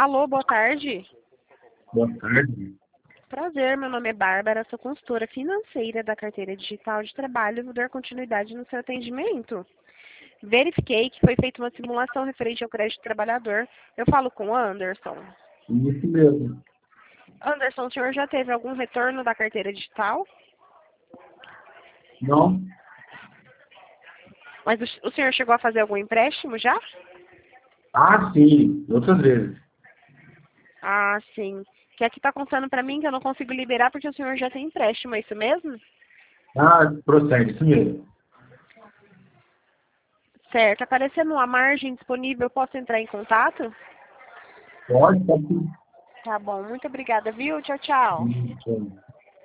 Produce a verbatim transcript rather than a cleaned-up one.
Alô, boa tarde. Boa tarde. Prazer, meu nome é Bárbara, sou consultora financeira da carteira digital de trabalho e vou dar continuidade no seu atendimento. Verifiquei que foi feita uma simulação referente ao crédito trabalhador. Eu falo com o Anderson. Isso mesmo. Anderson, o senhor já teve algum retorno da carteira digital? Não? Mas o, o senhor chegou a fazer algum empréstimo já? Ah, sim. Outras vezes. Ah, sim. Que aqui está contando para mim que eu não consigo liberar porque o senhor já tem empréstimo, é isso mesmo? Ah, procede. Isso mesmo. Certo. Aparecendo uma margem disponível, eu posso entrar em contato? Pode, pode sim. Tá bom. Muito obrigada, viu? Tchau, tchau. Hum, tchau.